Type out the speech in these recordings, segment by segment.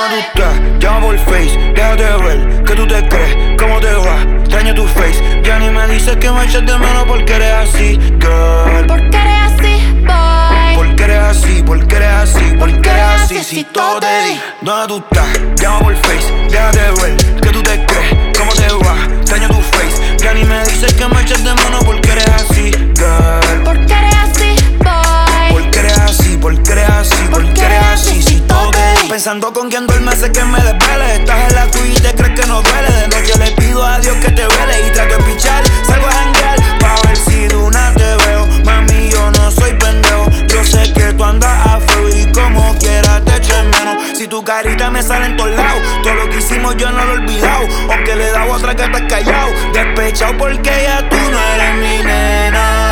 ¿Dónde tú estás? Llama por Face, déjate ver, ¿qué tú te crees? ¿Cómo te va? Extraño tu face. Ya ni me dices que me echas de menos porque eres así, girl. Porque eres así, boy. Porque eres así, porque eres así, porque eres así. Si todo te di. ¿Dónde tú estás? Llama por Face, déjate ver, ¿qué tú te crees? ¿Cómo te va? Extraño tu face. Ya ni me dices que me echas de menos porque eres así, girl. Porque eres así, boy. Porque eres así, porque eres así, porque eres así. Si todo te di. Pensando con quién duerme hace que me desvele. Estás en la tuya y te crees que no duele. De noche le pido a Dios que te vele y trato de pichar. Salgo a janguear pa' ver si de una te veo. Mami, yo no soy pendejo. Yo sé que tú andas a fuego y como quiera te echo en menos. Si tu carita me sale en todos lados, todo lo que hicimos yo no lo he olvidado. Aunque le he dado otra que estás callado. Despechado porque ya tú no eres mi nena.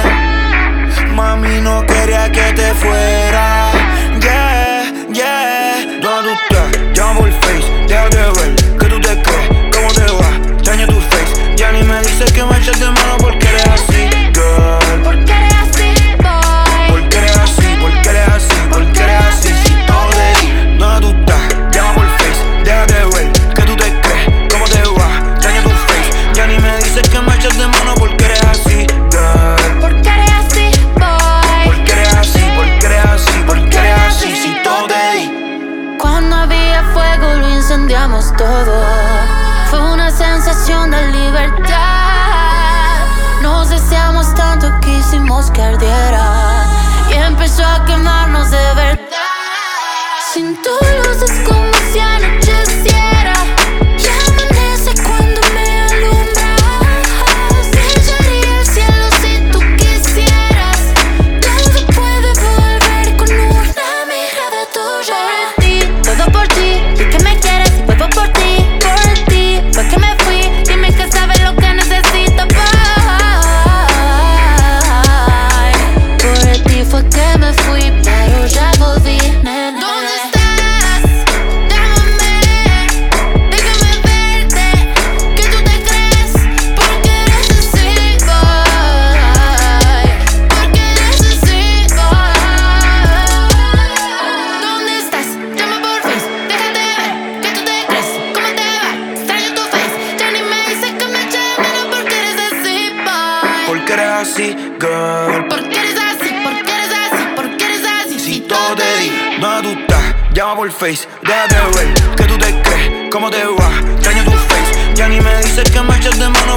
Mami, no quería que te fuera. Yeah, yeah. ¿Dónde tú estás? Llama por Face, déjate ver, ¿qué tú te crees? ¿Cómo te va? Extraño tu face. Ya ni me dices que me echas de mano porque eres así, girl. Porque eres así, boy. Porque eres así, porque eres así, porque eres así. Si todo te di. ¿Dónde tú estás? Llama por Face, déjate ver, ¿qué tú te crees? ¿Cómo te va? Extraño tu face. Ya ni me dices que me echas de mano porque eres así, girl. Porque eres así, boy. Porque eres así, porque eres así, porque eres así. Si todo te di. Cuando había fuego lo incendiamos todo. Fue una sensación de libertad. Nos deseamos tanto que hicimos que ardiera. Y empezó a quemarnos de verdad. Sin tu luz es como si anocheciera. Y amanece cuando me alumbras. Sellaría el cielo si tú quisieras. Todo puede volver con una mirada tuya. Todo por ti, di que me quieres y vuelvo por ti. Por ti, fue que me fui. Dime que sabes lo que necesito, boy. Por ti fue que me fui, pero ya volví, nena. ¿Dónde estás? Llámame, déjame verte. ¿Qué tú te crees? Porque eres así, boy. Porque eres así, boy. ¿Dónde estás? Llama por Face, déjate ver. ¿Qué tú te crees? ¿Cómo te va? Extraño tu face. Ya ni me dices que me eché de menos porque eres así, boy. Porque eres así, girl. Porque eres así, porque eres así, porque eres así. Si todo te di. ¿Dónde tú estás? Llama por Face, déjate ver, ¿qué tú te crees? ¿Cómo te va? Extraño tu face. Ya ni me dices que me echas de mano